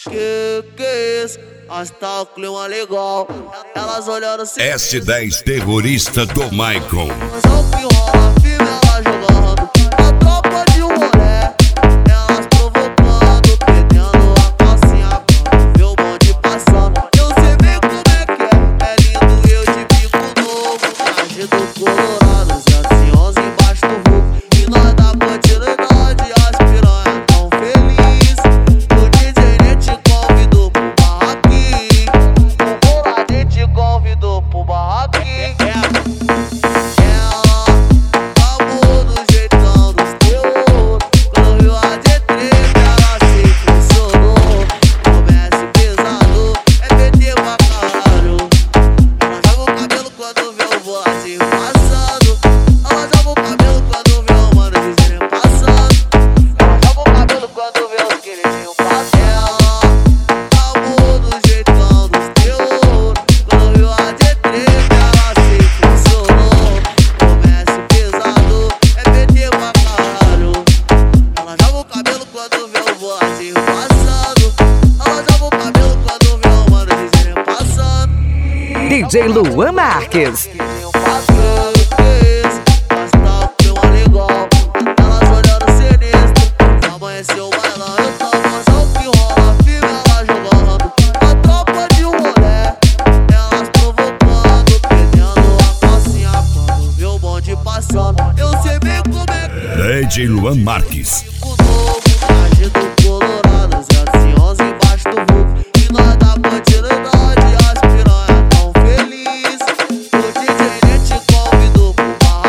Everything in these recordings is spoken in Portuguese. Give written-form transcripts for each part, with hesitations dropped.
Que é isso? Mas tá o clima legal. Elas olhando assim. S10 terrorista do Michael. Mas é o que rola, firme ela jogando. A tropa de rolé. Elas provocando, perdendo a calcinha quando vê o bonde passando. Eu sei bem como é que é lindo eu de bico novo. Traje do Colorado, 011 embaixo do vulco. E nós da continuidade, as piranhas tão felizes. O DJ nem te convidou pro barraquinho. O Bola nem te convidou pro barraquinho. DJ Luan Marques. DJ Luan Marques.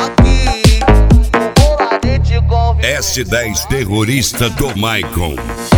S10 terrorista do Michael.